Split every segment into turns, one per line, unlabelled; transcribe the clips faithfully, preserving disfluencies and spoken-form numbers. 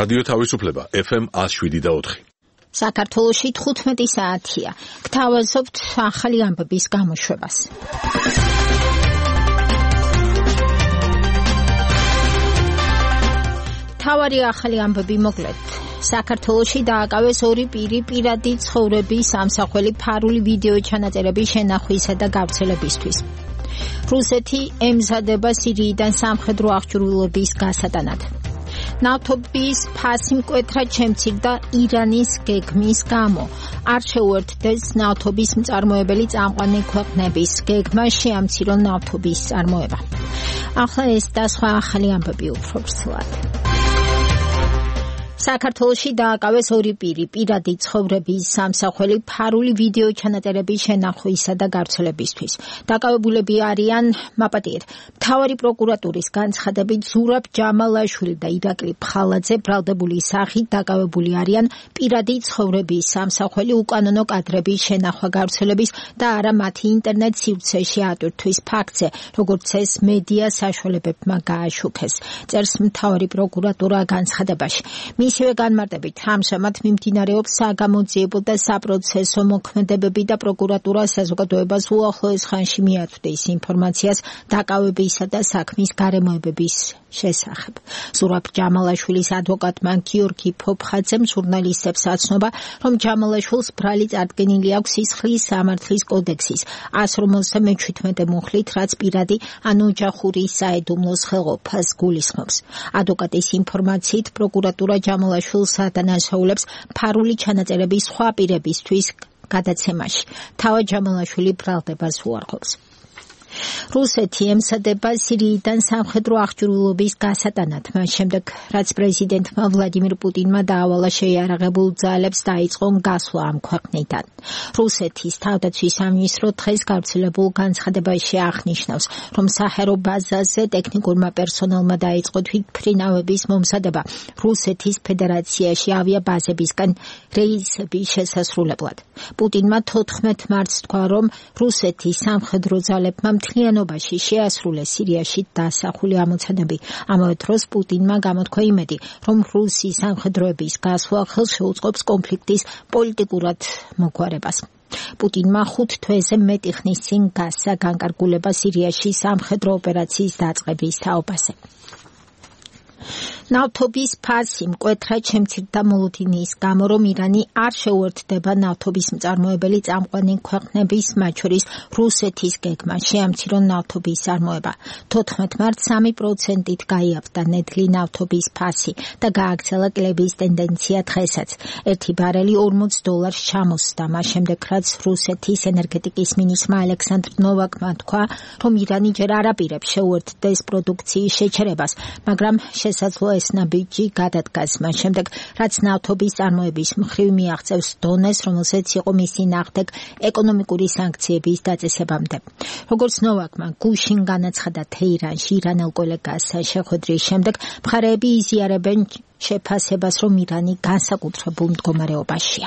რადიო თავისუფლება ეფ ემ one oh seven და four.
საქართველოში თხუთმეტი საათია. გთავაზობთ ახალი ამბების გამოშვებას. თავარი ახალი ამბები მოკლედ. საქართველოში დააკავეს ორი პირი პირადი ცხოვრების ამსახველი ფარული ვიდეო ჩანაწერების შენახვისა და გავრცელებისთვის. რუსეთი ემზადება სირიიდან სამხედრო აღჭურვილობის გასატანად. ნავთობის ფასი მკვეთრად შემცირდა ირანის გეგმის გამო. არ შეუერთდეს ნავთობის მწარმოებელი წამყვანი ქვეყნების გეგმა შეამცირონ ნავთობის წარმოება. ახლა ეს და სხვა ახალი ამბები უფრო ვრცლად. საქართველოში დააკავეს ორი პირი პირადი ცხოვრების სამსახველი ფარული ვიდეო ჩანაწერების შენახვისა და გავრცელებისთვის. დაკავებულები არიან მაპატიეთ. მთავარი პროკურატურის განცხადებით ზურაბ ჯამალაშვილი და ირაკლი ფხალაძე ბრალდებული სახით დაკავებული არიან პირადი ცხოვრების სამსახველი უკანონო კადრების შენახვა გავრცელების და არა მათი ინტერნეტ სივრცეში ატვირთვის ფაქტზე, როგორც ეს მედია საშუალებებმა გააშუქეს. წერს მთავარი პროკურატურა განცხადებაში. ისევე განმარტებით, ამჟამად მიმდინარეობს საგამოძიებო და საპროცესო მოქმედებები და პროკურატურა საზოგადოებას უახლოეს ხანში მიაწვდის ინფორმაციას დაკავებისა და საქმის გარემოებების შესახებ. ზურაბ ჯამალაშვილის ადვოკატმა გიორგი ფოფხაძემ ჟურნალისტებს აცნობა, რომ ჯამალაშვილს ბრალი წარდგენილი აქვს სისხლის სამართლის კოდექსის one fifty-seven მუხლით, რაც პირადი ან ოჯახური საიდუმლოს ხელყოფას გულისხმობს. ადვოკატის ინფორმაციით პროკურატურა ჯამალაშვილსა დანაშაულებს ფარული ჩანაწერების სხვა პირებისთვის გადაცემაში. თავად ჯამალაშვილი ბრალდებას უარყოფს. რუსეთი ემსადება სირიიდან სამხედრო აღჭურვილობის გასატანად, მას შემდეგ, რაც პრეზიდენტმა ვლადიმირ პუტინმა დაავალა შეიარაღებულ ძალებს დაიწყონ გასვლა ამ ქვეყნიდან. რუსეთის თავდაცვის სამინისტრო დღეს გავრცელებულ განცხადებაში აღნიშნავს, რომ საჰაერო ბაზაზე ტექნიკურმა პერსონალმა დაიწყო თვითმფრინავების მომზადება რუსეთის ფედერაციაში ავიაბაზებისგან რეისების შესასრულებლად. პუტინმა თოთხმეტ მარტს თქვა, რომ რუსეთის სამხედრო ძალებმა მთლიანობაში შეასრულეს სირიაში დასახული ამოცანები. ამავე დროს პუტინმა გამოთქვა იმედი, რომ რუსი სამხედროების გასვლა ხელს შეუწყობს კონფლიქტის პოლიტიკურად მოგვარებას. პუტინმა ხუთ თვეზე მეტი ხნის წინ გასცა განკარგულება სირიაში სამხედრო ოპერაციის დაწყების თაობაზე. ნავთობის ფასი მკვეთრად შემცირდა მოლოდინის გამო, რომ ირანი არ შეუერთდება ნავთობის მწარმოებელი წამყვანი ქვეყნების, მათ შორის რუსეთის გეგმა შეამცირონ ნავთობის წარმოება. თოთხმეტ მარტს three procent-ით გაიაფთა ნედლი ნავთობის ფასი და გააგრძელა კლების ტენდენცია დღესაც. ერთი ბარელი forty დოლარს ჩამოსდა, მას შემდეგ, რაც რუსეთის ენერგეტიკის მინისტრმა ალექსანდრ ნოვაკმა თქვა, რომ ირანი ჯერ არ აპირებს შეუერთდეს პროდუქციის შეჩერებას, მაგრამ შესაძლოა ეს ნაბიჯი გადადგას, მას შემდეგ, რაც ნავთობის წარმოების მხრივ მიაღწევს დონეს, რომელზეც იყო მისი ნახდეგ ეკონომიკური სანქციების დაწესებამდე. როგორც ნოვაკმა გუშინ განაცხადა თეირანში ირანელ კოლეგას შეხვედრის შემდეგ, მხარეები იზიარებენ შეფასებას, რომ ირანი განსაკუთრებულ მდგომარეობაშია.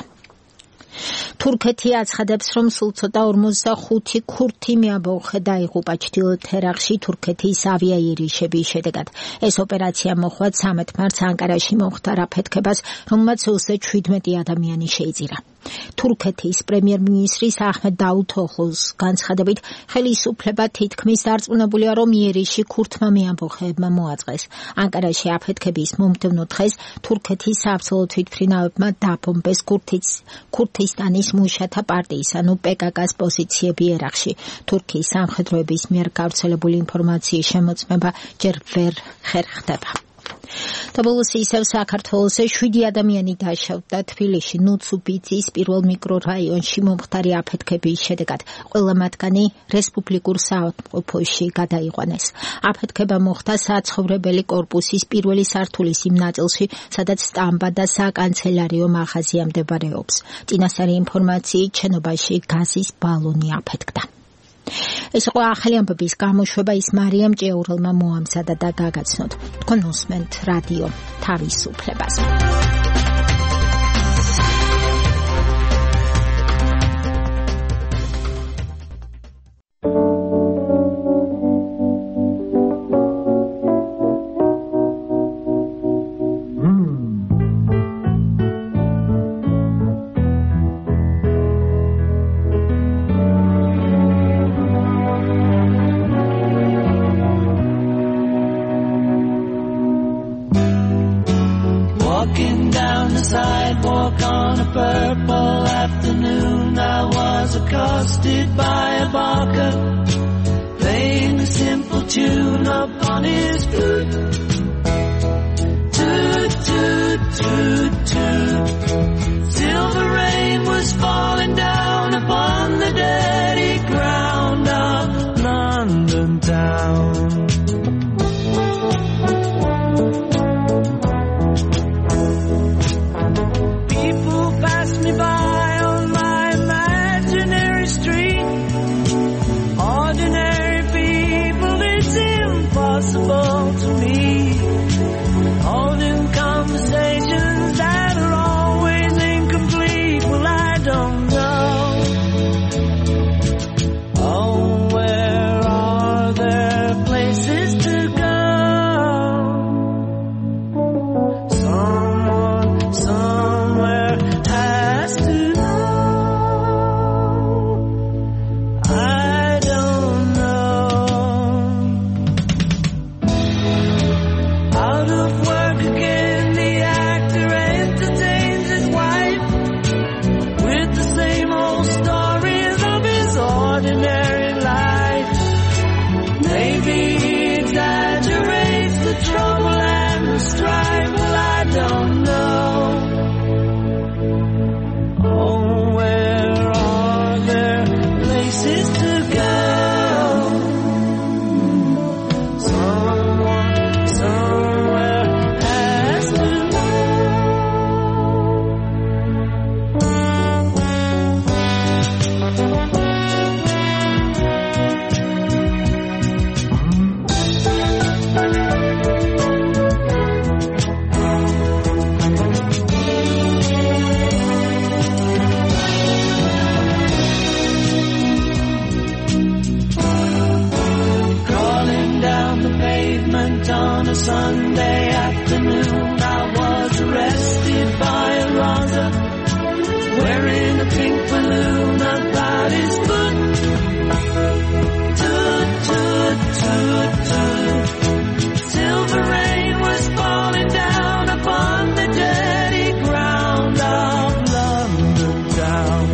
თურქეთი აცხადებს, რომ სულ ცოტა forty-five ქურთი მეაბორხე დაიღუპა ჩრდილოეთ ერაყში თურქეთის ავიაიერიშების შედეგად. ეს ოპერაცია მოხდა thirteen მარტს ანკარაში მომხდარ აფეთქებას, რომელმაც seventy ადამიანი შეიწირა. თურქეთის პრემიერ-მინისტრის აჰმედ დაუთოღლუს განცხადებით, ხელისუფლება თითქმის დარწმუნებულია, რომ იერიში ქურთმა მეამბოხეებმა მოაწყეს. ანკარაში აფეთქების მომდევნო დღეს თურქეთის საბრძოლო თვითმფრინავებმა დაბომბეს ქურთისტანის მუშათა პარტიის, ანუ პე კა კას პოზიციები ერაყში. თურქიის სამხედროების მიერ გავრცელებული ინფორმაციის შემოწმება ჯერ ვერ ხერხდება. დაბოლოს ისევ საქართველოს seven ადამიანი დაშავდა თბილისში ნუცუბიძის პირველ მიკრორაიონში მომხდარი აფეთქების შედეგად. ყველა მათგანი რესპუბლიკურ საავადმყოფოში გადაიყვანეს. აფეთქება მოხდა საცხოვრებელი კორპუსის პირველი სართულის იმ ნაწილში, სადაც სტამბა და საკანცელარიო მაღაზია მდებარეობს. წინასწარი ინფორმაციით შენობაში გაზის ბალონი აფეთქდა. ეს იყო ახალი ამბების გამოშვება, ის მარიამ ჭეურელმა მოამზადა და გაგაცნოთ. თქვენ უსმენთ რადიო თავისუფლებას.
Sunday afternoon I was arrested by a Raza wearing a pink balloon about his foot. Toot, toot, toot, toot. Silver rain was falling down upon the dirty ground of London town.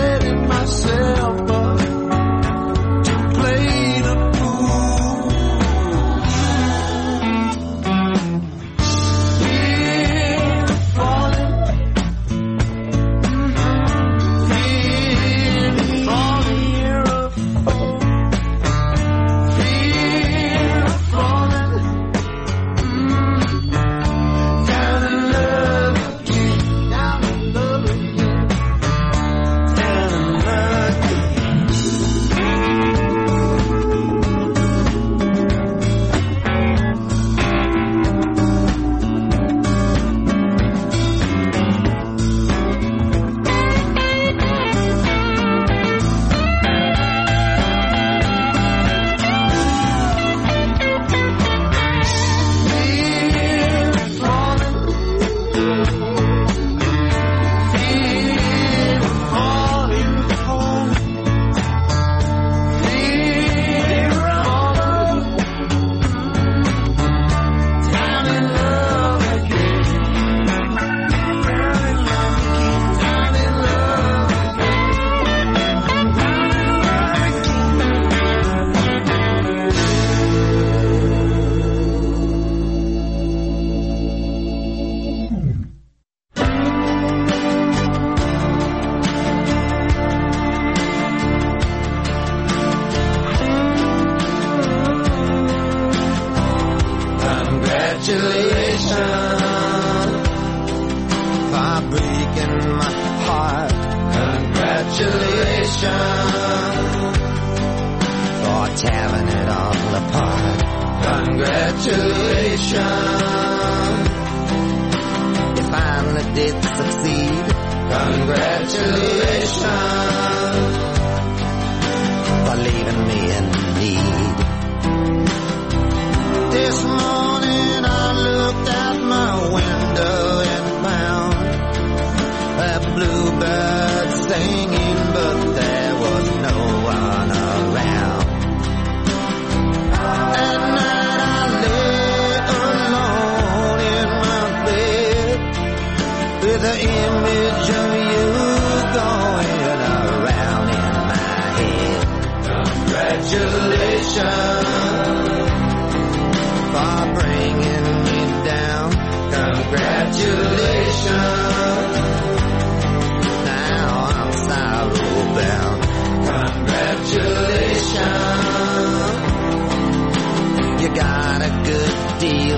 Myself up to play the fool. Congratulations for breaking my heart. Congratulations for tearing it all apart. Congratulations, you finally did succeed. Congratulations for leaving me in need. This morning I looked out my window and found a bluebird singing, but there was no one around. At night I lay alone in my bed with the image of you going around in my head. Congratulations for bringing me down. Congratulations, now I'm sorrow bound. Congratulations, you got a good deal.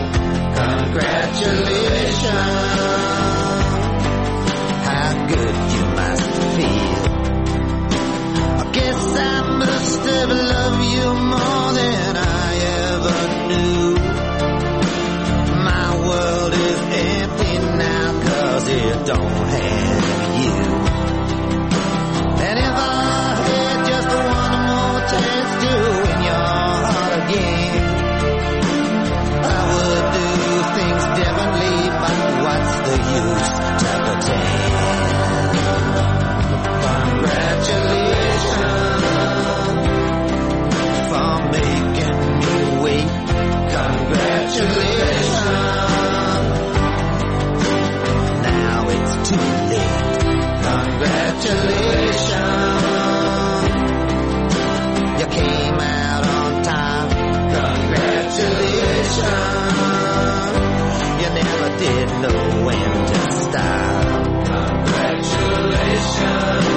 Congratulations, how good you must feel. I guess I must have loved you more than I ever knew. My world is empty now 'cause it don't have you. And if I had just one more chance to win your heart again, I would do things differently, but what's the use to pretend? Congratulations for making me wait. Congratulations, now it's too late. Congratulations, you came out on top. Congratulations, you never did know when to stop. Congratulations,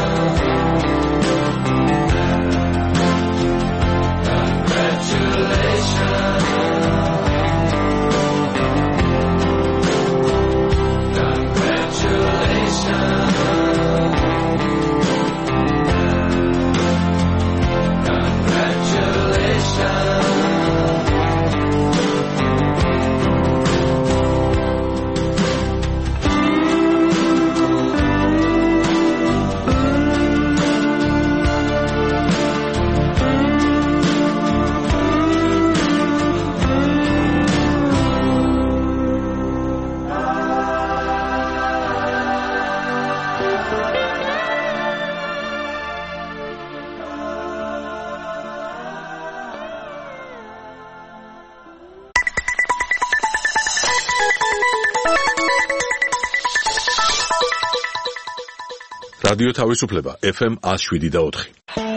რადიო თავისუფლება ეფ ემ one oh seven და four.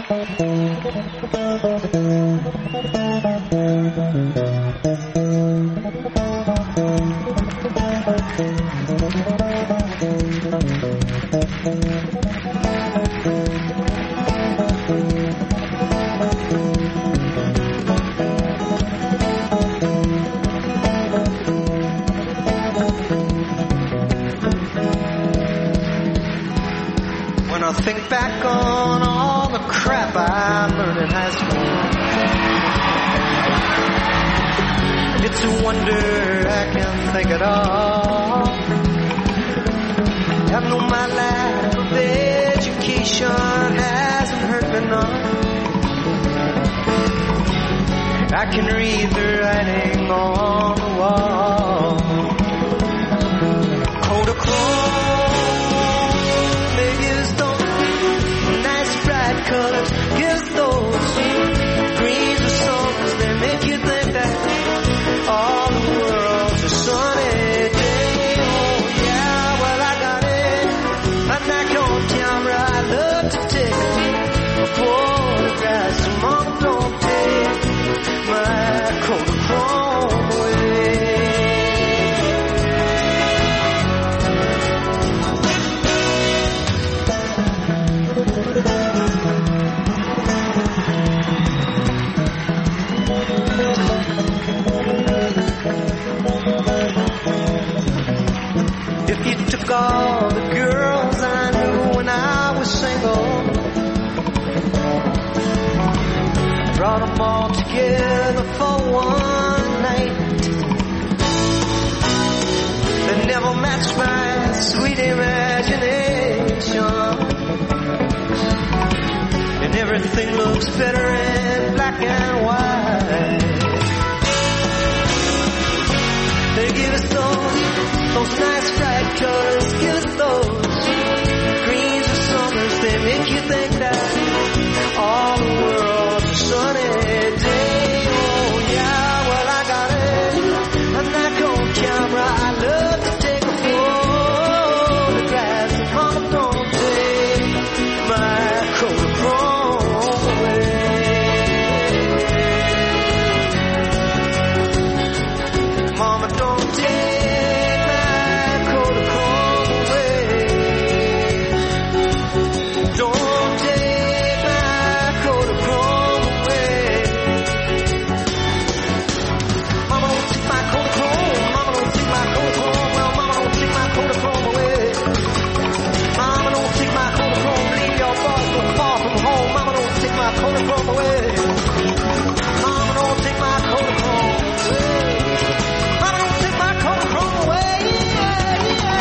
When I think back on all the crap I learned in high school, it's a wonder I can think it all. I've known my life of education hasn't hurt me none. I can read the writing on the wall. Kodachrome, Vegas don't, nice bright colors, yes those greens are songs that make you think that all the world's a sunny day. Oh yeah, well I got it, I'm not on camera, I love to take photographs, so mom don't take my Kodachrome away. took all the girls I knew when I was single, brought them all together for one night. They never matched my sweet imagination, and everything looks better in black and white. They give us those, those nice bright colors, give us those greens of summers. They make you think that all the world's a sunny day. Oh yeah, well I got it, a Nikon camera. I love to take a photograph. Mama, don't take my Kodachrome away. Mama, don't take my Kodachrome away. Don't take my Kodachrome away. Mama, don't take my Kodachrome. Mama, don't take my Kodachrome. Well, Mama, don't take my Kodachrome away. Mama, don't take my Kodachrome. Leave your boys so far from home. Mama, don't take my Kodachrome away. Mama, don't take my Kodachrome away. Mama, don't take my Kodachrome away. Yeah, yeah.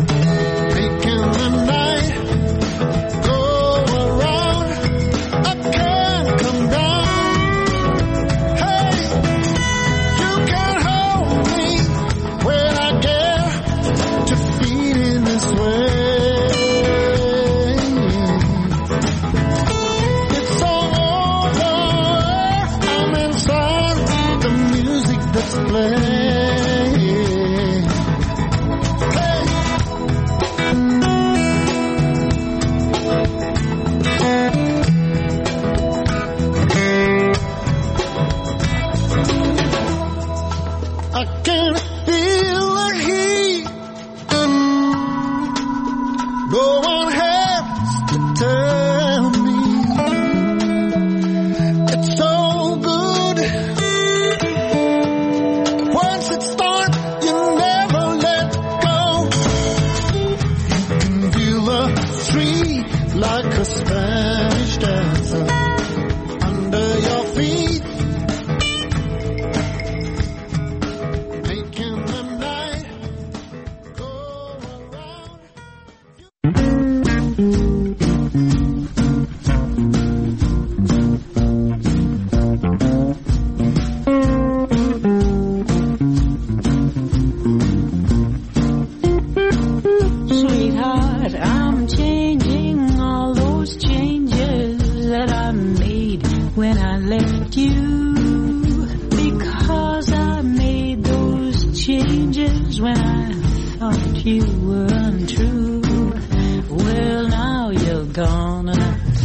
Making the night go around.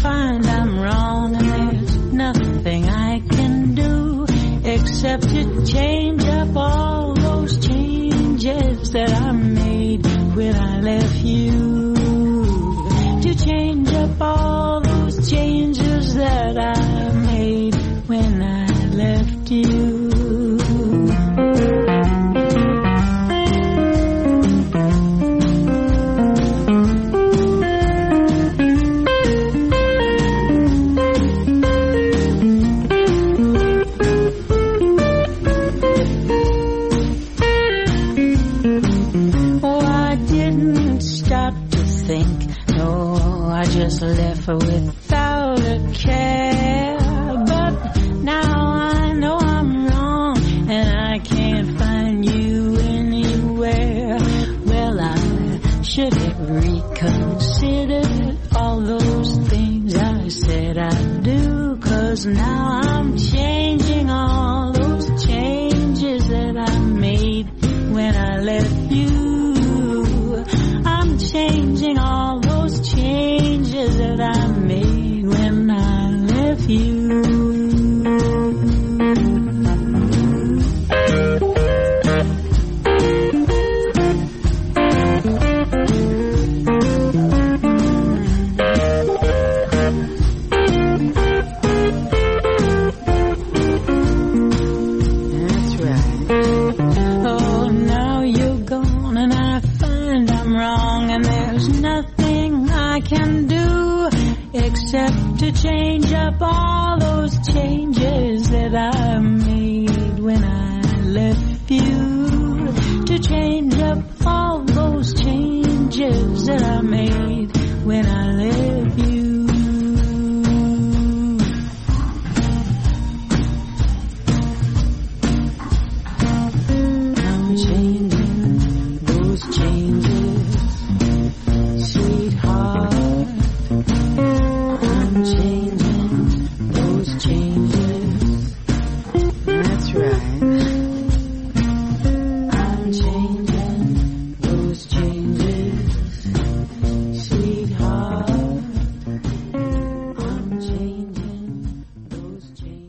find I'm wrong and there's nothing I can do except to change up all those changes that I made when I left you. To change up all those changes that I made when I left you. Left without a care, but now I know I'm wrong and I can't find you anywhere. Well, I should have reconsidered all those things I said I'd do, 'cause now I'm changing all those changes that I made when I left you. I'm changing all those changes that I made when I left you. That's right. Oh, now you're gone and I find I'm wrong and there's nothing I can do except to change up all those changes that I made when I left you. To change up all those changes that I made when I left you. I'm changing those changes, sweetheart. I'm changing those changes. That's right. I'm changing those changes, sweetheart. I'm changing those changes.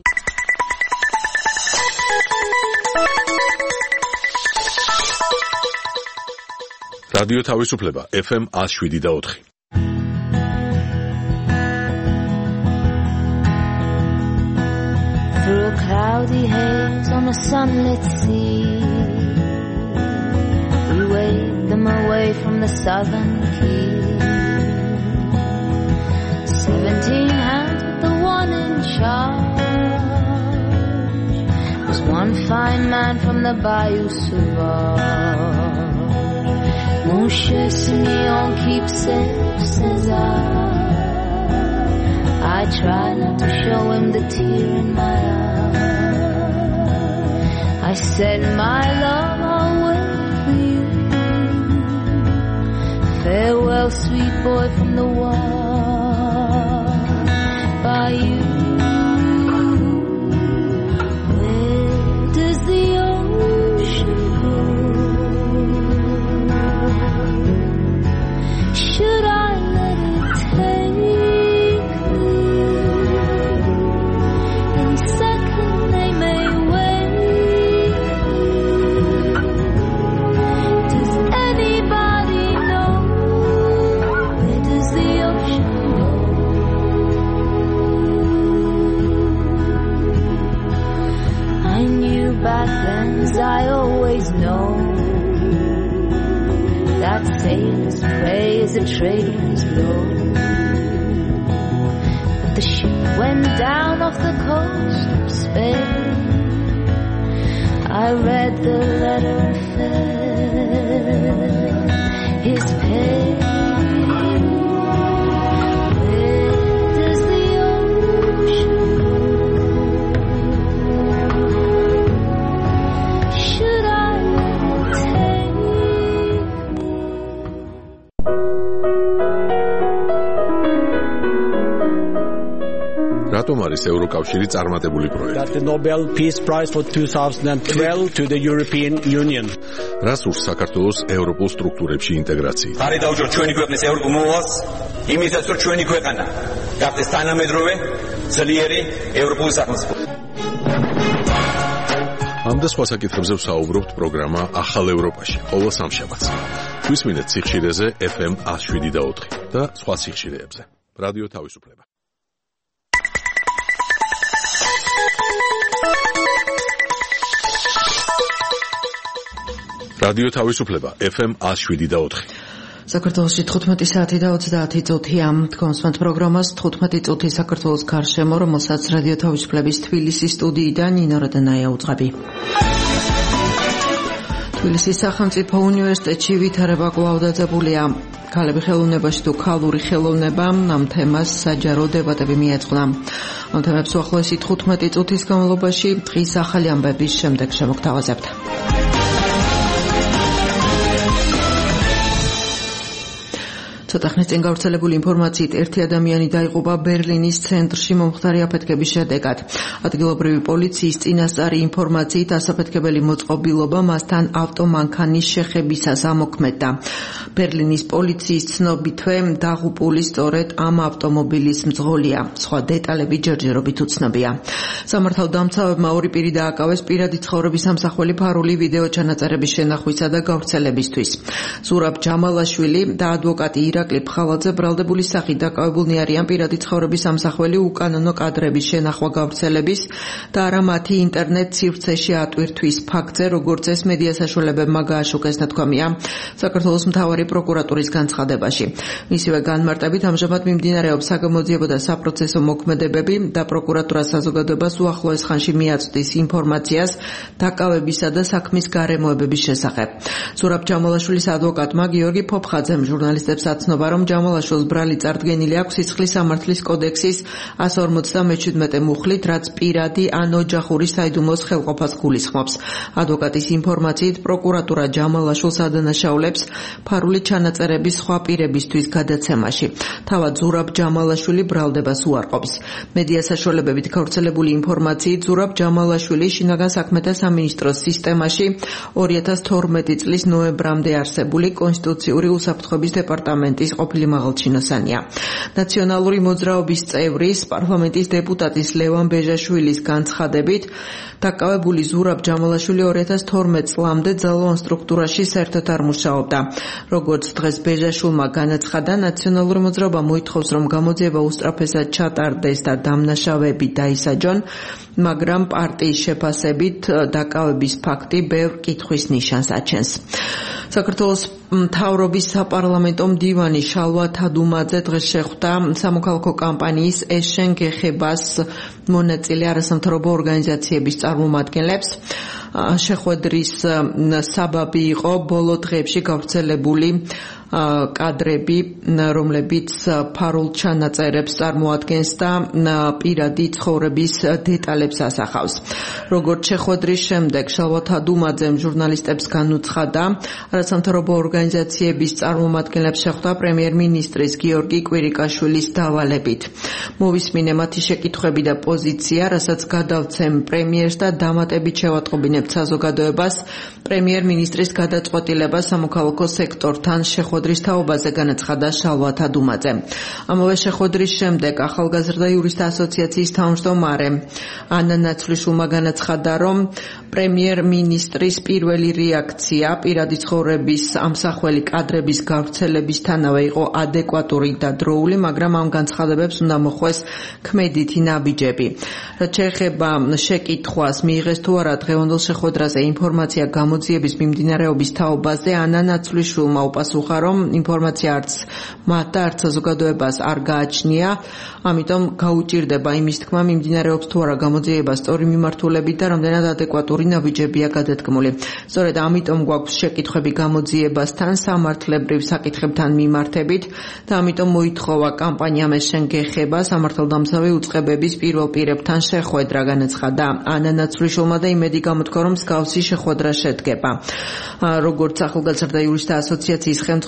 რადიო თავისუფლება ეფ ემ one oh seven და four.
Through a cloudy haze on a sunlit sea, we waved them away from the southern key. Seventeen hands with the one in charge was one fine man from the Bayou Sauvage. Mon cher Simeon, keep safe, says I. I try not to show him the tear in my eye. I said, my love, I'll wait for you. Farewell, sweet boy from the wild bayou. Where does the ocean go? Should I let it take me? Any second they may wake me. Does anybody know? Where does the ocean go? I knew back then, as I always know, that sailors pray as the trade winds blow. But the ship went down off the coast of Spain. I read the letter and felt his pain. Where does the ocean go? Should I let it take me?
რატომ არის ევროკავშირი წარმატებული პროექტი?
Got the Nobel Peace Prize for twenty twelve to the European Union.
რას ურს საქართველოს ევროპულ სტრუქტურებში ინტეგრაცია?
ხარი დაუჭროთ ჩვენი ქვეყნის ევროპულ მოვალს, იმისაც რომ ჩვენი ქვეყანა გახდეს თანამედროვე ძლიერი ევროპული სახელმწიფო.
ამ და სხვა საკითხებზე ვსაუბრობთ პროგრამა ახალ ევროპაში ყოველ სამშაბათს. გვისმინეთ სიხშირეზე ეფ ემ one oh seven და ოთხი და სხვა სიხშირეებზე. რადიო თავისუფლება. რადიო თავისუფლება ეფ ემ one oh seven და ოთხი.
საქართველოში თხუთმეტი საათი და ოცდაათი წუთია. თქვენს პროგრამას თხუთმეტი წუთი საქართველოს გარშემო, რომელსაც რადიო თავისუფლების თბილისის სტუდიიდან ნინო როდანაია უძღვები. თბილისის სახელმწიფო უნივერსიტეტში ვითარება კვლავ დაძაბულია. ქალები ხელოვნებაში თუ ქალური ხელოვნება ამ თემას საჯარო დებატები მიეძღვნა. ამ თემებს უახლოესი თხუთმეტი წუთის განმავლობაში დღის ახალი ამბების შემდეგ შემოგთავაზებთ. ცოტა ხნის წინ გავრცელებული ინფორმაციით ერთი ადამიანი დაიღუპა ბერლინის ცენტრში მომხდარი აფეთქების შედეგად. ადგილობრივი პოლიციის წინასწარი ინფორმაციით ასაფეთქებელი მოწყობილობა მასთან ავტომანქანის შეხებისას ამოქმედდა. ბერლინის პოლიციის ცნობითვე დაღუპული სწორედ ამ ავტომობილის მძღოლია. სხვა დეტალები ჯერჯერობით უცნობია. სამართალდამცავებმა ორი პირი დააკავეს პირადი ცხოვრების ამსახველი ფარული ვიდეო ჩანაწერების შენახვისა და გავრცელებისთვის. ზურაბ ჯამალაშვილი და ადვოკატი ირაკლი ფხალაძე ბრალდებული სახით დაკავებულნი არიან პირადი ცხოვრების ამსახველი უკანონო კადრების შენახვა გავრცელების და არა მათი ინტერნეტ სივრცეში ატვირთვის ფაქტზე, როგორც ეს მედია საშუალებებმა გააშუქეს, ნათქვამია საქართველოს მთავარი პროკურატურის განცხადებაში. მისივე განმარტებით ამჟამად მიმდინარეობს საგამოძიებო და საპროცესო მოქმედებები და პროკურატურა საზოგადოებას უახლოეს ხანში მიაწვდის ინფორმაციას დაკავებისა და საქმის გარემოებების შესახებ. ზურაბ ჯამალაშვილის ადვოკატმა გიორგი ფოფხაძემ ჟურნალისტებს აცნობა, რომ ჯამალაშვილს ბრალი წარდგენილი აქვს სისხლის სამართლის კოდექსის one forty-seven მუხლით, რაც პირადი ან ოჯახური საიდუმლოს ხელყოფას გულისხმობს. ადვოკატის ინფორმაციით პროკურატურა ჯამალაშვილს ადანაშაულებს ფარული ჩანაწერების სხვა პირებისთვის გადაცემაში. თავად ზურაბ ჯამალაშვილი ბრალდებას უარყოფს. მედია საშუალებებით გავრცელებული ინფორმაციით ზურაბ ჯამალაშვილი შინაგან საქმეთა სამინისტროს სისტემაში ორი ათას თორმეტი წლის ნოემბრამდე არსებული კონსტიტუციური უსაფრთხოების დეპარტამენტის ყოფილი მაღალჩინოსანია. ნაციონალური მოძრაობის წევრის პარლამენტის დეპუტატის ლევან ბეჟაშვილის განცხადებით დაკავებული ზურაბ ჯამალაშვილი ორი ათას თორმეტ წლამდე ძალოვან სტრუქტურაში საერთოდ არ მუშაობდა. როგორც დღეს ბეჟაშვილმა განაცხადა, ნაციონალური მოძრაობა მოითხოვს, რომ გამოძიება უსწრაფესად ჩატარდეს და დამნაშავეები დაისაჯონ, მაგრამ პარტიის შეფასებით დაკავების ფაქტი ბევრ კითხვის ნიშანს აჩენს. საქართველოს მთავრობის საპარლამენტო მდივანი შალვა თადუმაძე დღეს შეხვდა სამოქალაქო კამპანიის ეშენ გეხებას მონაწილე არასამთავრობო ორგანიზაციების წარმომადგენლებს. შეხვედრის საბაბი იყო ბოლო დღეებში გავრცელებული კადრები, რომლებიც ფარულ ჩანაწერებს წარმოადგენს და პირადი ცხოვრების დეტალებს ასახავს. როგორც შეხვედრის შემდეგ შალვა თადუმაძემ ჟურნალისტებს განუცხადა, არასამთავრობო ორგანიზაციების წარმომადგენლებს შეხვდა პრემიერ-მინისტრის გიორგი კვირიკაშვილის დავალებით. მოვისმინე მათი შეკითხვები და პოზიცია, რასაც გადავცემ პრემიერს და დამატებით შევატყობინებთ საზოგადოებას პრემიერ-მინისტრის გადაწყვეტილებას სამოქალაქო სექტორთან შეხვედრის თაობაზე, განაცხადა შალვა თადუმაძე. ამავე შეხვედრის შემდეგ ახალგაზრდა იურისტთა ასოციაციის თავმჯდომარე ანა ნაცვლიშვილმა განაცხადა, რომ პრემიერ-მინისტრის პირველი რეაქცია პირადი ცხოვრების ამსახველი კადრების გავრცელებისთანავე იყო ადეკვატური და დროული, მაგრამ ამ განცხადებებს უნდა მოხვეს ქმედითი ნაბიჯები. რაც შეეხება შეკითხვას მიიღეს თუ არა დღევანდელ შეხვედრაზე ინფორმაცია გამოძიების მიმდინარეობის თაობაზე, ანა ნაცვლიშვილმა უპასუხა, რომ ინფორმაცია არც მათ და არც საზოგადოებას არ გააჩნია, ამიტომ გაუჭირდება იმის თქმა, მიმდინარეობს თუ არა გამოძიება სწორი მიმართულებით და რამდენად ადეკვატური ნაბიჯებია გადადგმული. სწორედ ამიტომ გვაქვს შეკითხვები გამოძიებასთან, სამართლებრივ საკითხებთან მიმართებით და ამიტომ მოითხოვა კამპანიამ ეშენ გეხება სამართალდამცავი უწყებების პირველ პირებთან შეხვედრა, განაცხადა ანა ნაცვლიშვილმა და იმედი გამოთქვა, რომ მსგავსი შეხვედრა შედგება. როგორც ახალგაზრდა იურისტთა ასოციაციის ხელმძღვანელი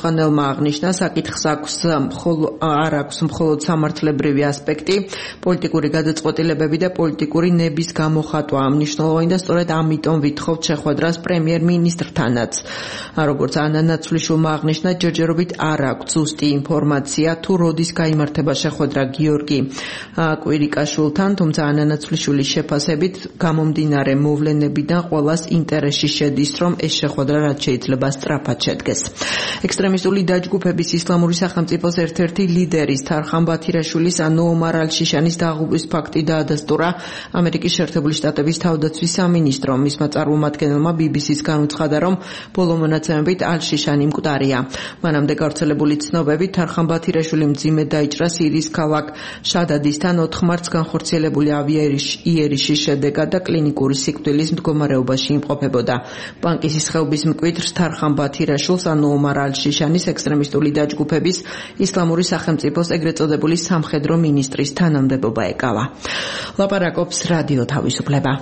ხელმძღვანელმა აღნიშნა, საკითხს აქვს არ აქვს მხოლოდ სამართლებრივი ასპექტი, პოლიტიკური გადაწყვეტილებები და პოლიტიკური ნების გამოხატვა ამ მნიშვნელოვანი და სწორედ ამიტომ ვითხოვთ შეხვედრას პრემიერ-მინისტრთანაც. როგორც ანა ნაცვლიშვილმა აღნიშნა, ჯერჯერობით არ აქვს ზუსტი ინფორმაცია თუ როდის გაიმართება შეხვედრა გიორგი კვირიკაშვილთან, თუმცა ანა ნაცვლიშვილის შეფასებით გამომდინარე მოვლენებიდან ყველას ინტერესში შედის, რომ ეს შეხვედრა რაც შეიძლება სწრაფად შედგეს. ექსტრემისტული დაჯგუფების ისლამური სახელმწიფოს ერთ-ერთი ლიდერის თარხან ბათირაშვილის ანუ ომარ ალ-შიშანის დაღუპვის ფაქტი დაადასტურა ამერიკის შეერთებული შტატების თავდაცვის სამინისტრომ. მისმა წარმომადგენელმა ბი ბი სის განუცხადა, რომ ბოლო მონაცემებით ალ-შიშანი მკვდარია. მანამდე გავრცელებული ცნობებით თარხან ბათირაშვილი მძიმედ დაიჭრა სირიის ქალაქ შადადისთან ოთხ მარტს განხორციელებული ავიაიერიშის შედეგად და კლინიკური სიკვდილის მდგომარეობაში იმყოფებოდა. ბანკის ხეობის მკვიდრ თარხან ბათირაშვილს ანუ ომარ ალ-შიშანის ექსტრემისტული დაჯგუფების ისლამური სახელმწიფოს ეგრეთ წოდებული სამხედრო მინისტრის თანამდებობა ეკავა. ლაპარაკობს რადიო თავისუფლება.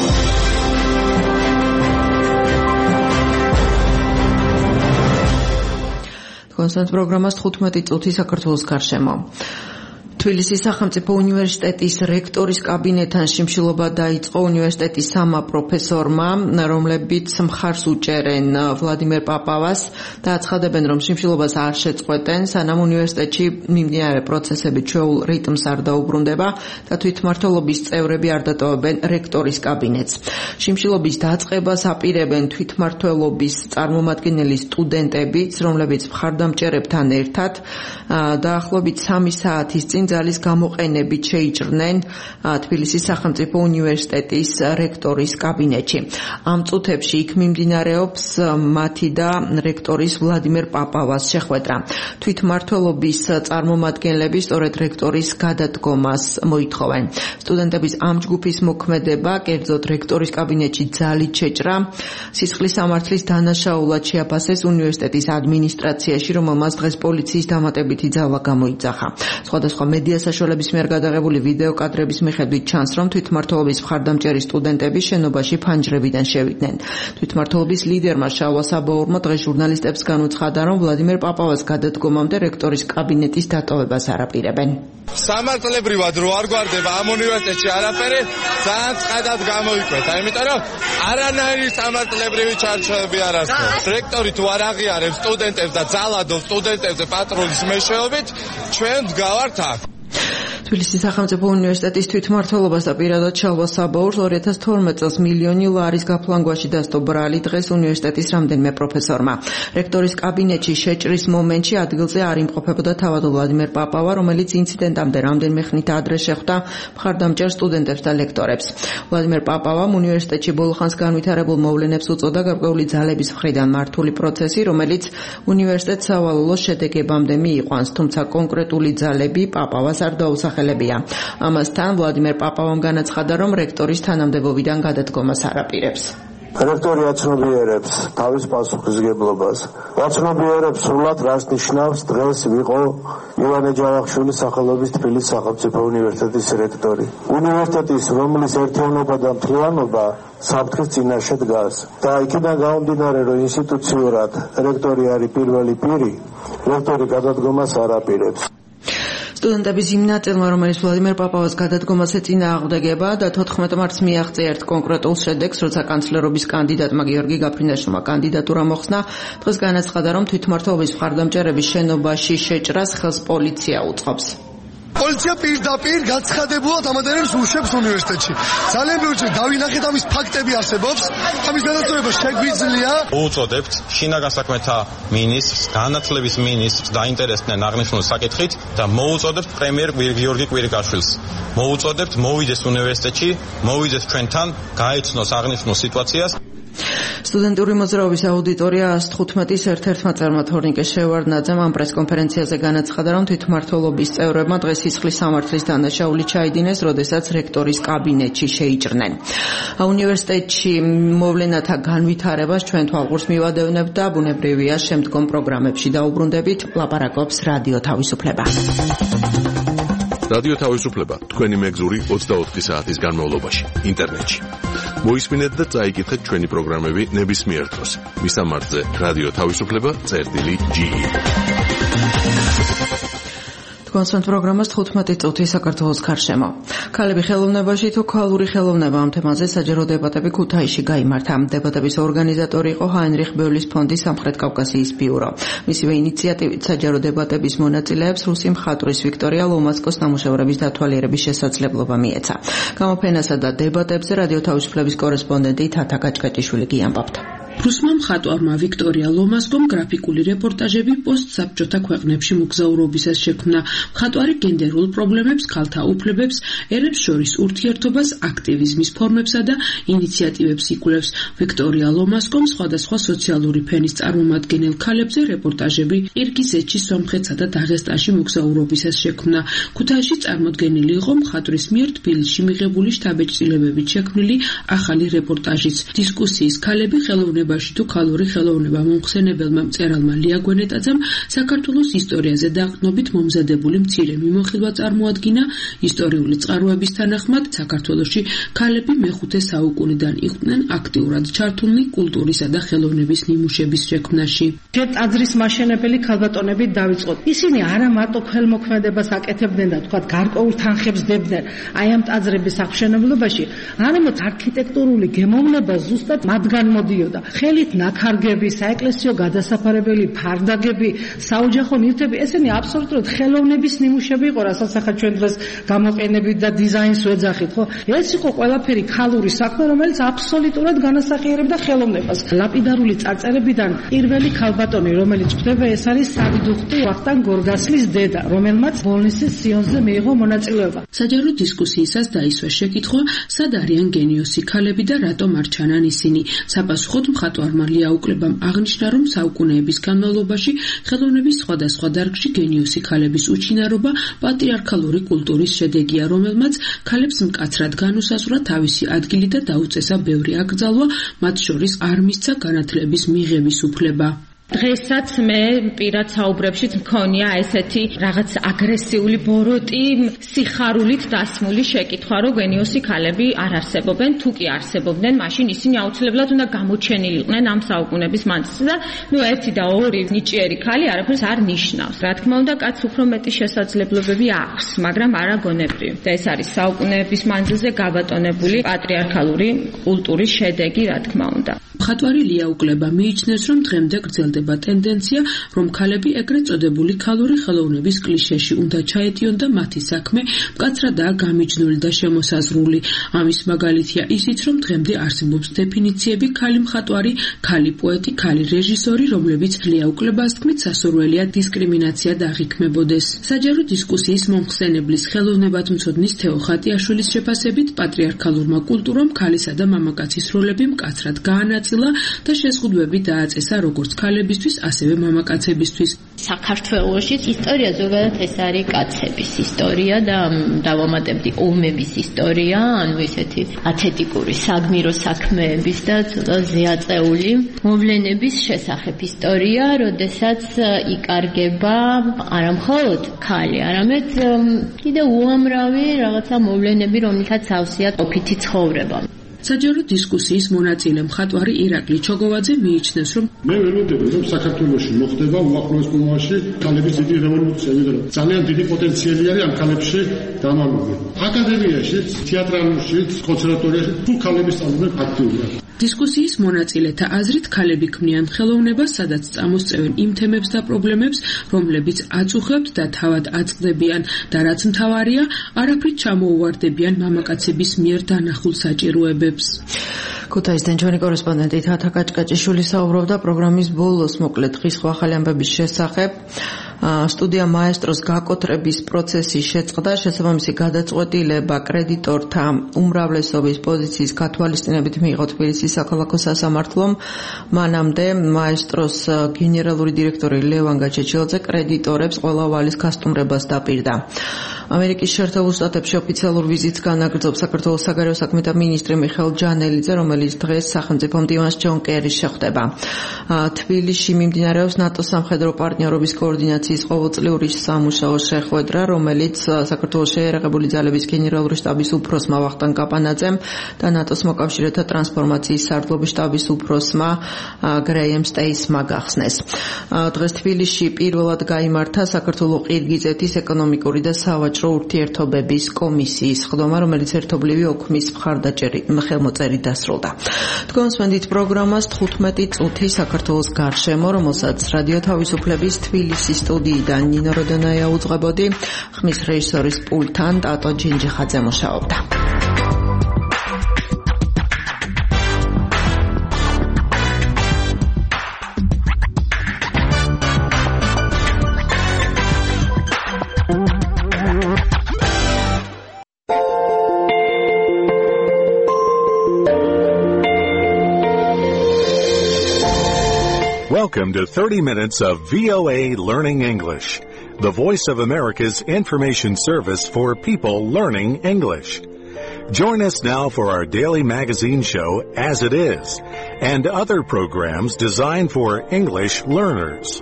კონსტანტ პროგრამას თხუთმეტი წუთი საქართველოს გარშემო. თბილისის სახელმწიფო უნივერსიტეტის რექტორის კაბინეტთან შიმშილობა დაიწყო უნივერსიტეტის სამა პროფესორმა, რომლებიც მხარს უჭერენ ვლადიმერ პაპავას და აცხადებენ, რომ შიმშილობას არ შეწყვეტენ, სანამ უნივერსიტეტში მიმდინარე პროცესები ჩვეულ რიტმს არ დაუბრუნდება და თვითმმართველობის წევრები არ დატოვებენ რექტორის კაბინეტს. შიმშილობის დაწყებას აპირებენ თვითმმართველობის წარმომადგენელი სტუდენტებიც, რომლებიც მხარდამჭერებთან ერთად დაახლოებით სამი საათის წინ ძალის გამოყენებით შეიჭრნენ თბილისის სახელმწიფო უნივერსიტეტის რექტორის კაბინეტში. ამ წუთებში იქ მიმდინარეობს მათი და რექტორის ვლადიმერ პაპავას შეხვედრა. თვითმმართველობის წარმომადგენლები სწორედ რექტორის გადადგომას მოითხოვენ. სტუდენტების ამ ჯგუფის მოქმედება, კერძოდ რექტორის კაბინეტში ძალით შეჭრა, სისხლის სამართლის დანაშაულად შეაფასეს უნივერსიტეტის ადმინისტრაციაში, რომელმაც დღეს პოლიციის დამატებითი ძალა გამოიძახა. სხვადასხვა მედია საშუალების მიერ გადაღებული ვიდეო კადრების მიხედვით ჩანს, რომ თვითმმართველობის მხარდამჭერი სტუდენტები შენობაში ფანჯრებიდან შევიდნენ. თვითმმართველობის ლიდერმა შალვა საბაურმა დღეს ჟურნალისტებს განუცხადა, რომ ვლადიმერ პაპავას გადადგომამდე რექტორის კაბინეტის დატოვებას არ აპირებენ.
სამართლებრივად რო არ გვარდება ამ უნივერსიტეტში არაფერი, ძალიან წყადად გამოიკვეთა, იმიტომ რომ არანაირი სამართლებრივი ჩარჩოები არ არსებობს. რექტორი თუ არ აღიარებს სტუდენტებს და ძალადობს სტუდენტებზე პატრულის მეშვეობით, ჩვენ ვდგავართ აქ.
თბილისის სახელმწიფო უნივერსიტეტის თვითმმართველობას და პირადად შალვა საბაურს ორი ათას თორმეტ წელს მილიონი ლარის გაფლანგვაში დასდო ბრალი დღეს უნივერსიტეტის რამდენიმე პროფესორმა. რექტორის კაბინეტში შეჭრის მომენტში ადგილზე არ იმყოფებოდა თავად ვლადიმერ პაპავა, რომელიც ინციდენტამდე რამდენიმე ხნით ადრე შეხვდა მხარდამჭერ სტუდენტებს და ლექტორებს. ვლადიმერ პაპავამ უნივერსიტეტში ბოლოხანს განვითარებულ მოვლენებს უწოდა გარკვეული ძალების მხრიდან მართული პროცესი, რომელიც უნივერსიტეტს სავალალო შედეგებამდე მიიყვანს, თუმცა კონკრეტული ძალები პაპავას არ დაუსახელებია. ამასთან ვლადიმერ პაპავამ განაცხადა, რომ რექტორის თანამდებობიდან გადადგომას არ აპირებს.
რექტორი აცნობიერებს თავის პასუხისმგებლობას. აცნობიერებს სრულად, რას ნიშნავს დღეს ვიყო ივანე ჯავახიშვილის სახელობის თბილისის სახელმწიფო უნივერსიტეტის რექტორი. უნივერსიტეტის, რომლის ერთიანობა და მთლიანობა საფრთხის წინაშე დგას. და იქიდან გამომდინარე, რომ ინსტიტუციურად რექტორი არის პირველი პირი, რექტორი გადადგომას არ აპირებს.
სტუდენტების იმ ნაწილმა, რომელიც ვლადიმერ პაპავას გადადგომას ეწინააღმდეგება და თოთხმეტ მარტს მიაღწია ერთ კონკრეტულ შედეგს, როცა კანცლერობის კანდიდატმა გიორგი გაფრინდაშვილმა კანდიდატურა მოხსნა, დღეს განაცხადა, რომ თვითმმართველობის მხარდამჭერების შენობაში შეჭრას ხელს პოლიცია უწყობს.
პოლიცია პირდაპირ გაცხადებულად ამადერებს უშვებს უნივერსიტეტში. ძალიან ბევრი დავინახეთ ამის ფაქტები არსებობს. ამის განაწილება შეგვიძლია.
უწოდებთ შინაგან საქმეთა მინისტრს, განათლების მინისტრს დაინტერესდნენ აღნიშნული საკითხით და მოუწოდებთ პრემიერ გიორგი კვირიკაშვილს. მოუწოდებთ მოვიდეს უნივერსიტეტში, მოვიდეს ჩვენთან, გაეცნოს აღნიშნულ სიტუაციას.
სტუდენტური მოძრაობის აუდიტორია ას თხუთმეტის ერთ-ერთმა წარმა თორნიკე შევარდნაძემ ამ პრესკონფერენციაზე განაცხადა, რომ თვითმმართველობის წევრებმა დღეს სისხლის სამართლის დანაშაული ჩაიდინეს, როდესაც რექტორის კაბინეტში შეიჭრნენ. უნივერსიტეტში მოვლენათა განვითარებას ჩვენ თვალყურს მივადევნებთ და ბუნებრივია შემდგომ პროგრამებში დაუბრუნდებით. ლაპარაკობს რადიო თავისუფლება.
რადიო თავისუფლება თქვენი მეგზური ოცდაოთხი საათის განმავლობაში ინტერნეტში. მოისმინეთ და წაიკითხეთ ჩვენი პროგრამები ნებისმიერ დროს. მისამართზე რადიო თავისუფლება წერტილი ჯი.
კონსერტ პროგრამას თხუთმეტი წუთი საქართველოს გარშემო. ქალები ხელოვნებაში თუ ქალური ხელოვნება ამ თემაზე საჯარო დებატები ქუთაისში გაიმართა. დებატების ორგანიზატორი იყო ჰაინრიხ ბევლის ფონდის სამხრეთ კავკასიის ბიურო. მისივე ინიციატივით საჯარო დებატების მონაწილეებს რუსი მხატვრის ვიქტორია ლომასკოს ნამუშევრების დათვალიერების შესაძლებლობა მიეცა. გამოფენასა და დებატებზე რადიო თავისუფლების კორესპონდენტი თათა გაჭკაჭიშვილი გიამბობთ.
რუსმა მხატვარმა ვიქტორია ლომასკომ გრაფიკული რეპორტაჟები პოსტსაბჭოთა ქვეყნებში მოგზაურობისას შექმნა. მხატვარი გენდერულ პრობლემებს, ქალთა უფლებებს, ერებს შორის ურთიერთობას, აქტივიზმის ფორმებსა და ინიციატივებს იკვლევს. ვიქტორია ლომასკომ სხვადასხვა სოციალური ფენის წარმომადგენელ ქალებზე რეპორტაჟები ყირგიზეთში, სომხეთსა და დაღესტანში მოგზაურობისას შექმნა. ქუთაისში წარმოდგენილი იყო მხატვრის მიერ თბილისში მიღებული შთაბეჭდილებებით შექმნილი ახალი რეპორტაჟიც. დისკუსიის ქალები ხელოვნებაში თუ ქალური ხელოვნება მომხსენებელმა მწერალმა ლია გვენეტაძემ საქართველოს ისტორიაზე დაყრდნობით მომზადებული მცირე მიმოხილვა წარმოადგინა. ისტორიული წყაროების თანახმად საქართველოში ქალები მეხუთე საუკუნიდან იყვნენ აქტიურად ჩართულნი კულტურისა და ხელოვნების ნიმუშების შექმნაში.
ჯერ ტაძრის მაშენებელი ქალბატონები დავიწყოთ. ისინი არა მარტო ხელმოქმედებას აკეთებდნენ და თქვათ გარკვეულ თანხებს დებდნენ აი ამ ტაძრების აღმშენებლობაში, არამედ არქიტექტურული გემოვნება ზუსტად მათგან მოდიოდა. ხელით ნაქარგები, საეკლესიო გადასაფარებელი ფარდაგები, საოჯახო ნივთები, ესენი აბსოლუტურად ხელოვნების ნიმუშები იყო, რასაც ახლა ჩვენ დღეს გამოყენებით და დიზაინს ვეძახით, ხო? ეს იყო ყველაფერი ქალური საქმე, რომელიც აბსოლუტურად განასახიერებდა ხელოვნებას. ლაპიდარული წარწერებიდან პირველი ქალბატონი, რომელიც ხვდება, ეს არის საგდუხტი ვახტანგ გორგასლის დედა, რომელმაც ბოლნისის სიონზე მიიღო მონაწილეობა.
საჯარო დისკუსიისას დაისვა შეკითხვა, სად არიან გენიოსი ქალები და რატომ არ ჩანან ისინი. საპასუხოდ მხატვარმა ლია უკლებამ აღნიშნა, რომ საუკუნეების განმავლობაში ხელოვნების სხვადასხვა დარგში გენიოსი ქალების უჩინარობა პატრიარქალური კულტურის შედეგია, რომელმაც ქალებს მკაცრად განუსაზღვრა თავისი ადგილი და დაუწესა ბევრი აკრძალვა, მათ შორის არ მისცა განათლების მიღების უფლება.
დღესაც მე პირად საუბრებშიც მქონია ესეთი რაღაც აგრესიული ბოროტი, სიხარულით დასმული შეკითხვა, რომ გენიოსი ქალები არ არსებობენ, თუ კი არსებობდნენ, მაშინ ისინი აუცილებლად უნდა გამოჩენილიყვნენ ამ საუკუნების მანძილზე და ნუ ერთი და ორი ნიჭიერი ქალი არაფერს არ ნიშნავს. რა თქმა უნდა, კაცს უფრო მეტი შესაძლებლობები აქვს, მაგრამ არა გონებრივი. და ეს არის საუკუნეების მანძილზე გაბატონებული პატრიარქალური კულტურის შედეგი, რა თქმა უნდა.
მხატვარი ლია უკლება მიიჩნევს, რომ დღემდე გრძელდება ტენდენცია, რომ ქალები ეგრეთ წოდებული ქალური ხელოვნების კლიშეში უნდა ჩაეტიონ და მათი საქმე მკაცრადაა გამიჯნული და შემოსაზღვრული. ამის მაგალითია ისიც, რომ დღემდე არსებობს დეფინიციები ქალი მხატვარი, ქალი პოეტი, ქალი რეჟისორი, რომლებიც ლია უკლებას თქმით სასურველია დისკრიმინაცია დააღიქმებოდეს. საჯარო დისკუსიის მომხსენებლის ხელოვნებათმცოდნის თეო ხატიაშვილის შეფასებით, პატრიარქალურმა კულტურამ ქალისა და მამაკაცის როლები მკაცრად გაანაწილა და შეზღუდვები დააწესა როგორც ქალებისთვის, ასევე მამაკაცებისთვის.
საქართველოში ისტორია ზოგადად ეს არის კაცების ისტორია და დავამატებდი ომების ისტორია, ანუ ესეთი ათეტიკური საგმირო საქმეების და ცოტა ზეაწეული მოვლენების შესახებ ისტორია, როდესაც იკარგება არა მხოლოდ ქალი, არამედ კიდევ უამრავი რაღაცა მოვლენები, რომელთაც ავსია ყოფითი ცხოვრება.
საჯარო დისკუსიის მონაწილე მხატვარი ირაკლი ჩოგოვაძე მიიჩნევს, რომ
მე ვერ ვიტყვი, რომ საქართველოში მოხდება უახლოეს მომავალში ქალების დიდი რევოლუცია, ვიდრე ძალიან დიდი პოტენციალი არის ამ ქალებში დამალული. აკადემიაში, თეატრალურში, კონსერვატორიაში თუ ქალები სწავლობენ აქტიურად.
დისკუსიის მონაწილეთა აზრით ქალები ქმნიან ხელოვნებას, სადაც წამოსწევენ იმ თემებს და პრობლემებს, რომლებიც აწუხებთ და თავად აწყდებიან და რაც მთავარია, არაფრით ჩამოუვარდებიან მამაკაცების მიერ დანახულ საჭიროებებს.
ქუთაისიდან ჩვენი კორესპონდენტი თათა გაჭკაჭიშვილი საუბრობდა პროგრამის ბოლოს მოკლედ დღის ახალი ამბების შესახებ. სტუდია მაესტროს გაკოტრების პროცესი შეწყდა, შესაბამისი გადაწყვეტილება კრედიტორთა უმრავლესობის პოზიციის გათვალისწინებით მიიღო თბილისის საქალაქო სასამართლომ. მანამდე მაესტროს გენერალური დირექტორი ლევან გაჩეჩილაძე კრედიტორებს ყველა ვალის გასტუმრებას დაპირდა. ამერიკის შეერთებულ შტატებში ოფიციალურ ვიზიტს განაგრძობს საქართველოს საგარეო საქმეთა მინისტრი მიხეილ ჯანელიძე, რომელიც დედოფალის დღეს სახელმწიფო მდივანს ჯონ კერის შეხვდება. თბილისში მიმდინარეობს ნატოს სამხედრო პარტნიორობის კოორდინაციის ყოველწლიური სამუშაო შეხვედრა, რომელიც საქართველოს შეიარაღებული ძალების გენერალური შტაბის უფროსმა ვახტანგ კაპანაძემ და ნატოს მოკავშირეთა ტრანსფორმაციის სარდლობის შტაბის უფროსმა გრეიმ სტეისმა გახსნეს. დღეს თბილისში პირველად გაიმართა საქართველო-ყირგიზეთის ეკონომიკური და სავაჭრო ურთიერთობების კომისიის ხდომა, რომელიც ერთობლივი ოქმის მხარდაჭერი ხელმოწერით დასრულდა. თქვენსმენდით პროგრამას თხუთმეტი წუთი საქართველოს გარშემო, რომელსაც რადიო თავისუფლების თბილისის სტუდიიდან ნინო როდონაია უძღვებოდი, ხმის რეჟისორის პულტთან ტატო ჯინჯიხაძე მუშაობდა.
Welcome to thirty minutes of V O A Learning English, the voice of America's information service for people learning English. Join us now for our daily magazine show, As It Is, and other programs designed for English learners.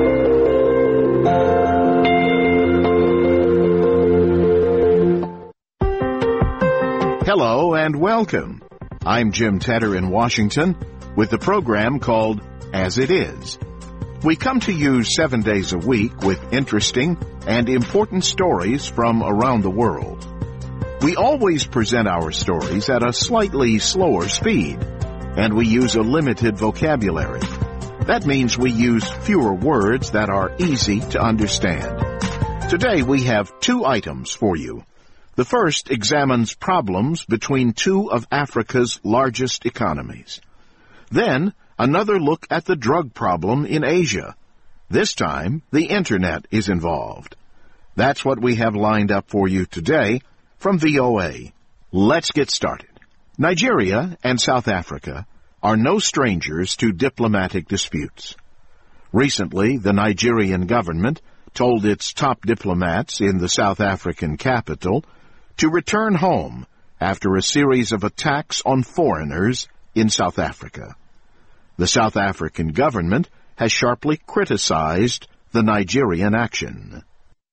Hello and welcome. I'm Jim Tedder in Washington with the program called As It Is. We come to you seven days a week with interesting and important stories from around the world. We always present our stories at a slightly slower speed, and we use a limited vocabulary. That means we use fewer words that are easy to understand. Today we have two items for you. The first examines problems between two of Africa's largest economies. Then, another look at the drug problem in Asia. This time, the Internet is involved. That's what we have lined up for you today from V O A. Let's get started. Nigeria and South Africa are no strangers to diplomatic disputes. Recently, the Nigerian government told its top diplomats in the South African capital to return home after a series of attacks on foreigners in South Africa. The South African government has sharply criticized the Nigerian action.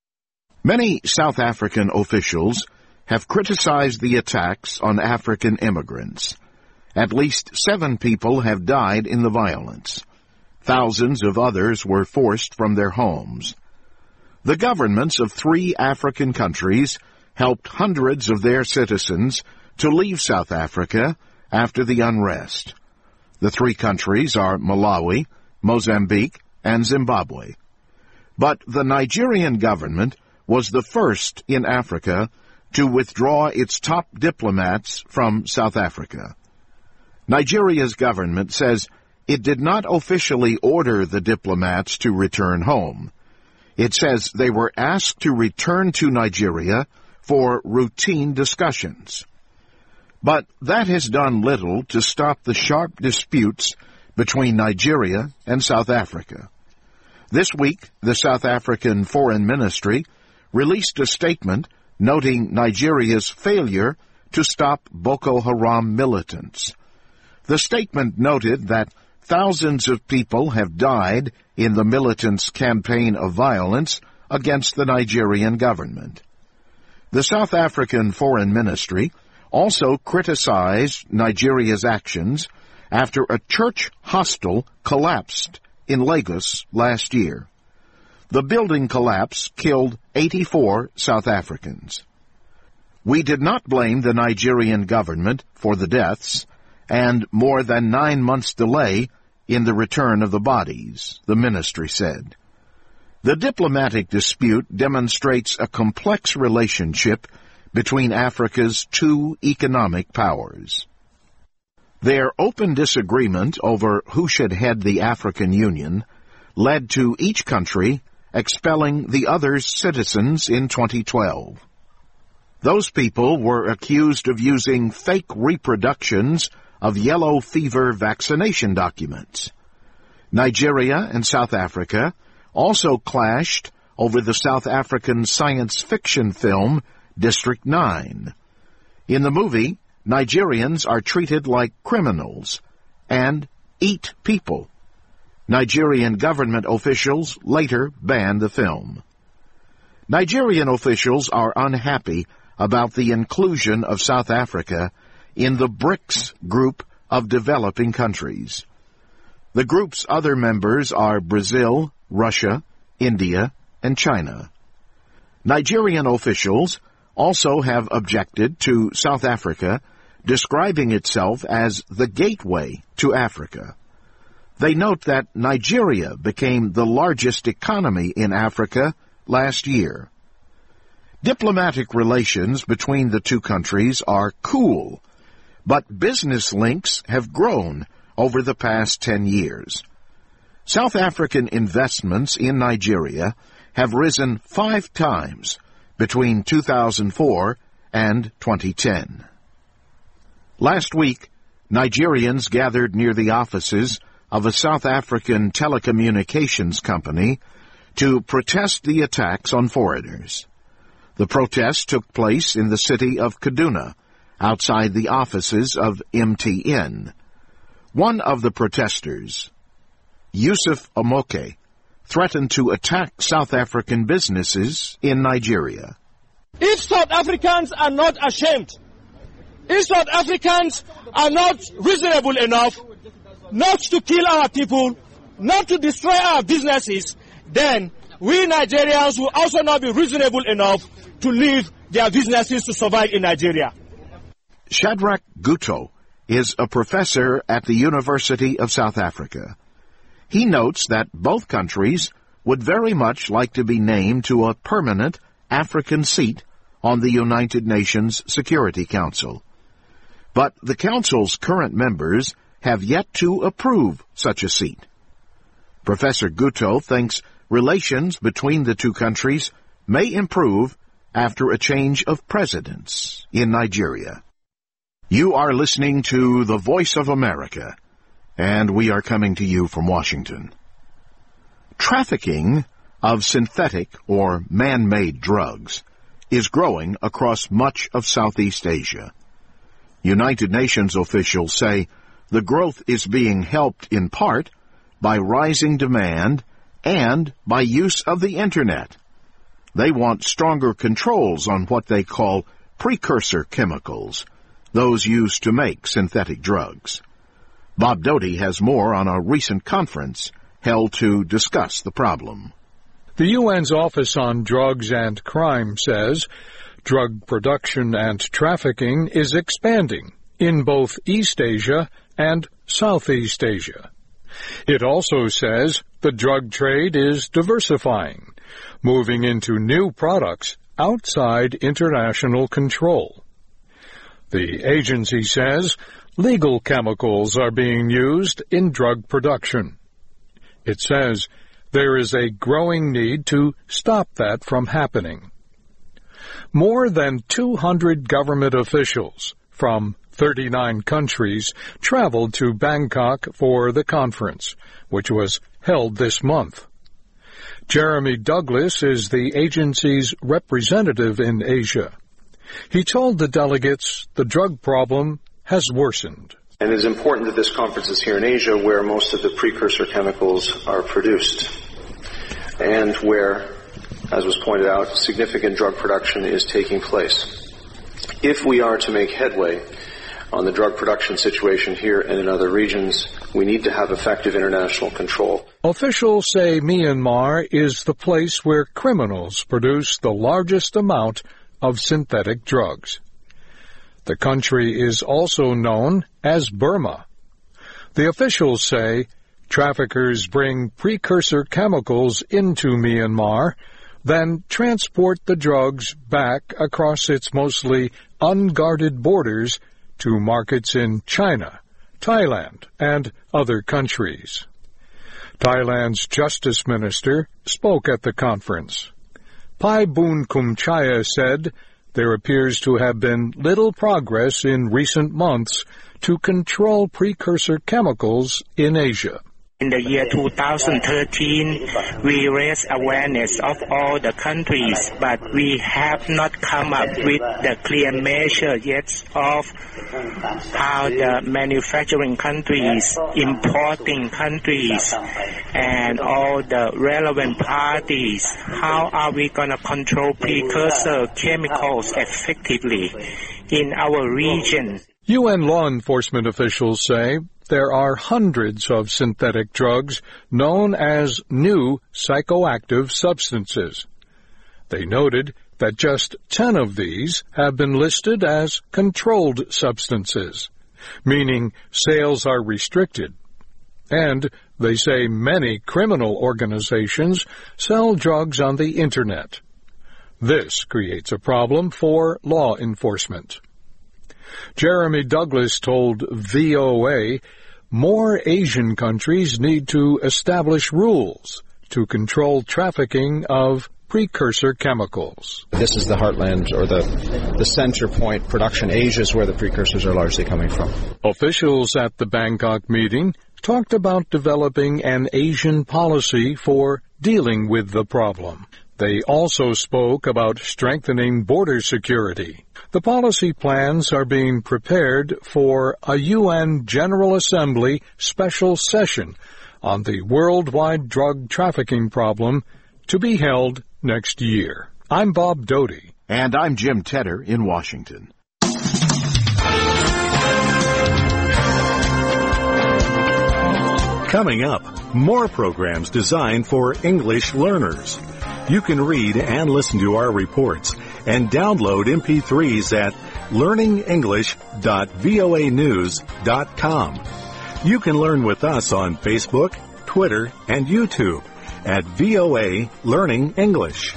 Many South African officials have criticized the attacks on African immigrants. At least seven people have died in the violence. Thousands of others were forced from their homes. The governments of three African countries helped hundreds of their citizens to leave South Africa after the unrest. The three countries are Malawi, Mozambique, and Zimbabwe. But the Nigerian government was the first in Africa to withdraw its top diplomats from South Africa. Nigeria's government says it did not officially order the diplomats to return home. It says they were asked to return to Nigeria for routine discussions. But that has done little to stop the sharp disputes between Nigeria and South Africa. This week, the South African Foreign Ministry released a statement noting Nigeria's failure to stop Boko Haram militants. The statement noted that thousands of people have died in the militants' campaign of violence against the Nigerian government. The South African Foreign Ministry also criticized Nigeria's actions after a church hostel collapsed in Lagos last year. The building collapse killed eighty-four South Africans. We did not blame the Nigerian government for the deaths and more than nine months' delay in the return of the bodies, the ministry said. The diplomatic dispute demonstrates a complex relationship between Africa's two economic powers. Their open disagreement over who should head the African Union led to each country expelling the other's citizens in twenty twelve. Those people were accused of using fake reproductions of yellow fever vaccination documents. Nigeria and South Africa also clashed over the South African science fiction film District nine. In the movie, Nigerians are treated like criminals and eat people. Nigerian government officials later banned the film. Nigerian officials are unhappy about the inclusion of South Africa in the BRICS group of developing countries. The group's other members are Brazil, Russia, India, and China. Nigerian officials also have objected to South Africa describing itself as the gateway to Africa. They note that Nigeria became the largest economy in Africa last year. Diplomatic relations between the two countries are cool, but business links have grown over the past ten years. South African investments in Nigeria have risen five times between two thousand four and twenty ten. Last week, Nigerians gathered near the offices of a South African telecommunications company to protest the attacks on foreigners. The protest took place in the city of Kaduna, outside the offices of M T N. One of the protesters, Yusuf Omoke, threatened to attack South African businesses in Nigeria.
If South Africans are not ashamed, if South Africans are not reasonable enough not to kill our people, not to destroy our businesses, then we Nigerians will also not be reasonable enough to leave their businesses to survive in Nigeria.
Shadrach Guto is a professor at the University of South Africa. He notes that both countries would very much like to be named to a permanent African seat on the United Nations Security Council. But the Council's current members have yet to approve such a seat. Professor Guto thinks relations between the two countries may improve after a change of presidents in Nigeria. You are listening to The Voice of America, and we are coming to you from Washington. Trafficking of synthetic or man-made drugs is growing across much of Southeast Asia. United Nations officials say the growth is being helped in part by rising demand and by use of the Internet. They want stronger controls on what they call precursor chemicals, those used to make synthetic drugs. Bob Doty has more on a recent conference held to discuss the problem.
The U N's Office on Drugs and Crime says drug production and trafficking is expanding in both East Asia and Southeast Asia. It also says the drug trade is diversifying, moving into new products outside international control. The agency says legal chemicals are being used in drug production. It says there is a growing need to stop that from happening. More than two hundred government officials from thirty-nine countries traveled to Bangkok for the conference, which was held this month. Jeremy Douglas is the agency's representative in Asia. He told the delegates the drug problem has worsened.
And it is important that this conference is here in Asia, where most of the precursor chemicals are produced, and where, as was pointed out, significant drug production is taking place. If we are to make headway on the drug production situation here and in other regions, we need to have effective international control.
Officials say Myanmar is the place where criminals produce the largest amount of synthetic drugs. The country is also known as Burma. The officials say traffickers bring precursor chemicals into Myanmar, then transport the drugs back across its mostly unguarded borders to markets in China, Thailand, and other countries. Thailand's Justice Minister spoke at the conference. Pai Boon Kumchaya said there appears to have been little progress in recent months to control precursor chemicals in Asia.
In the year two thousand thirteen, we raised awareness of all the countries, but we have not come up with the clear measure yet of how the manufacturing countries, importing countries, and all the relevant parties, how are we going to control precursor chemicals effectively in our region?
U N law enforcement officials say there are hundreds of synthetic drugs known as new psychoactive substances. They noted that just ten of these have been listed as controlled substances, meaning sales are restricted. And they say many criminal organizations sell drugs on the Internet. This creates a problem for law enforcement. Jeremy Douglas told V O A more Asian countries need to establish rules to control trafficking of precursor chemicals.
This is the heartland or the, the center point. Production Asia is where the precursors are largely coming from.
Officials at the Bangkok meeting talked about developing an Asian policy for dealing with the problem. They also spoke about strengthening border security. The policy plans are being prepared for a U N General Assembly special session on the worldwide drug trafficking problem to be held next year. I'm Bob Doty.
And I'm Jim Tedder in Washington.
Coming up, more programs designed for English learners. You can read and listen to our reports and download M P threes at learning english dot voa news dot com. You can learn with us on Facebook, Twitter, and YouTube at V O A Learning English.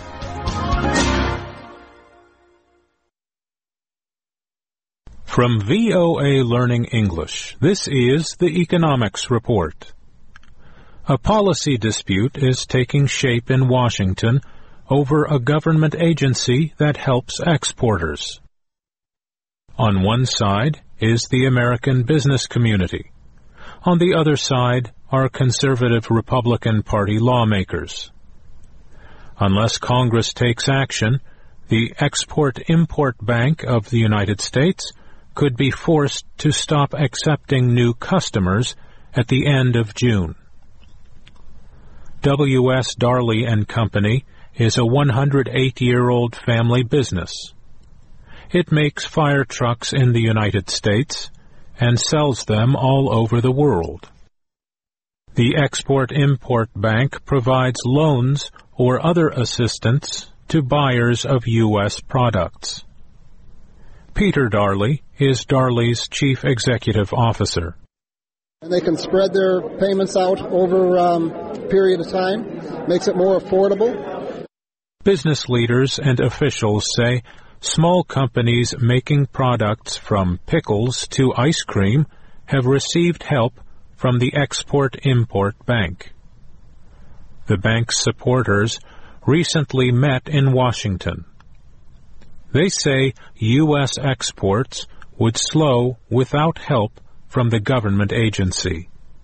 From V O A Learning English, this is the Economics Report. A policy dispute is taking shape in Washington over a government agency that helps exporters. On one side is the American business community. On the other side are conservative Republican Party lawmakers. Unless Congress takes action, the Export-Import Bank of the United States could be forced to stop accepting new customers at the end of June. W S Darley and Company is a one hundred eight year old family business. It makes fire trucks in the United States and sells them all over the world. The Export-Import Bank provides loans or other assistance to buyers of U S products. Peter Darley is Darley's chief executive officer.
And they can spread their payments out over um, a period of time, makes it more affordable.
Business leaders and officials say small companies making products from pickles to ice cream have received help from the Export-Import Bank. The bank's supporters recently met in Washington. They say U S exports would slow without help from the government agency.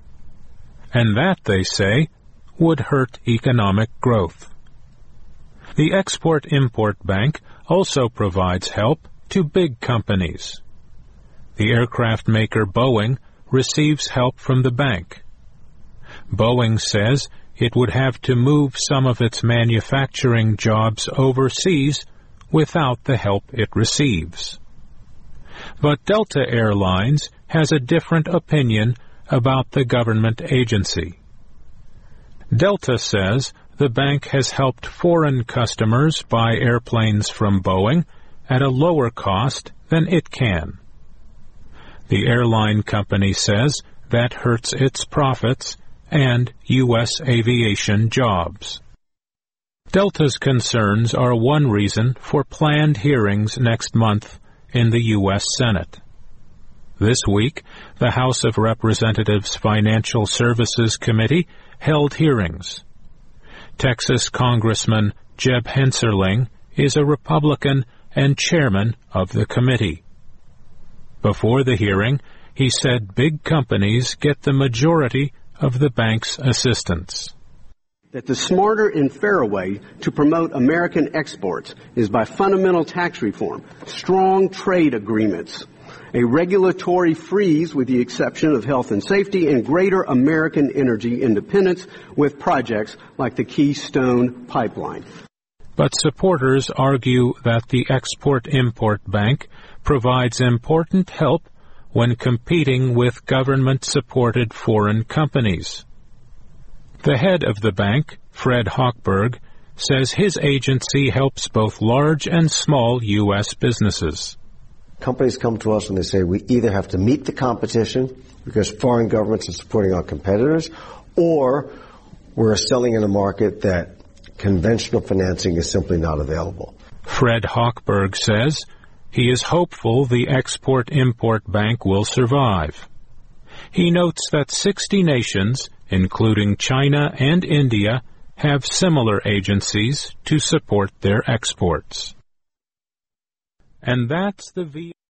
And that, they say, would hurt economic growth. The Export-Import Bank also provides help to big companies. The aircraft maker Boeing receives help from the bank. Boeing says it would have to move some of its manufacturing jobs overseas without the help it receives. But Delta Airlines has a different opinion about the government agency. Delta says the bank has helped foreign customers buy airplanes from Boeing at a lower cost than it can. The airline company says that hurts its profits and U S aviation jobs. Delta's concerns are one reason for planned hearings next month in the U S Senate. This week, the House of Representatives Financial Services Committee held hearings. Texas Congressman Jeb Hensarling is a Republican and chairman of the committee. Before the hearing, he said big companies get the majority of the bank's assistance.
That the smarter and fairer way to promote American exports is by fundamental tax reform, strong trade agreements, a regulatory freeze with the exception of health and safety, and greater American energy independence with projects like the Keystone Pipeline.
But supporters argue that the Export-Import Bank provides important help when competing with government-supported foreign companies. The head of the bank, Fred Hochberg, says his agency helps both large and small U S businesses.
Companies come to us and they say we either have to meet the competition because foreign governments are supporting our competitors, or we're selling in a market that conventional financing is simply not available.
Fred Hochberg says he is hopeful the Export-Import Bank will survive. He notes that sixty nations, including China and India, have similar agencies to support their exports. And that's the V